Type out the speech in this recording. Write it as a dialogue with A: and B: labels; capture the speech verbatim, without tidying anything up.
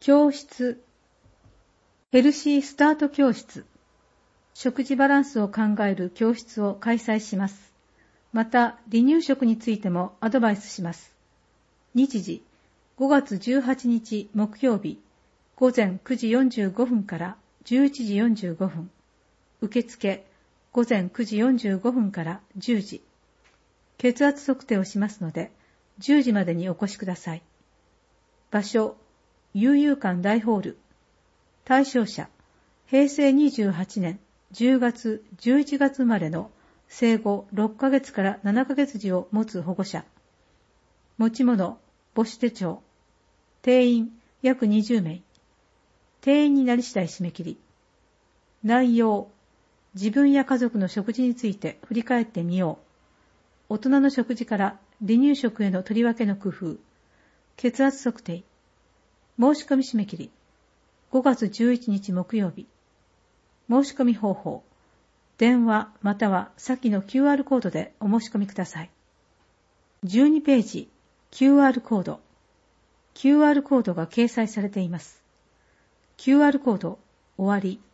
A: 教室。ヘルシースタート教室。食事バランスを考える教室を開催します。また、離乳食についてもアドバイスします。日時、ごがつじゅうはちにち木曜日、ごぜんくじよんじゅうごふんからじゅういちじよんじゅうごふん。受付、ごぜんくじよんじゅうごふんからじゅうじ。血圧測定をしますので、じゅうじまでにお越しください。場所、悠々館大ホール。対象者、へいせいにじゅうはちねんじゅうがつ、じゅういちがつ生まれの生後ろっかげつからななかげつ児を持つ保護者。持ち物、母子手帳。定員、約にじゅうめい。定員になり次第締め切り。内容、自分や家族の食事について振り返ってみよう。大人の食事から離乳食への取り分けの工夫。血圧測定。申し込み締め切り。ごがつじゅういちにち木曜日。申し込み方法。電話または先の キューアール コードでお申し込みください。じゅうにページ、キューアール コード。キューアール コードが掲載されています。キューアール コード、終わり。